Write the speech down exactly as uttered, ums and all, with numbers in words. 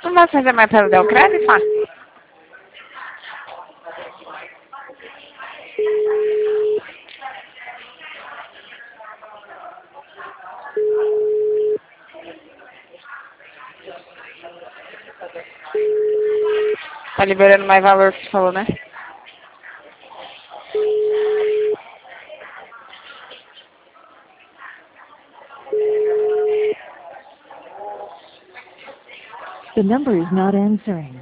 Não vai fazer mais pelo Del Crédito, Fá? Tá liberando mais valor que você falou, né? The number is not answering.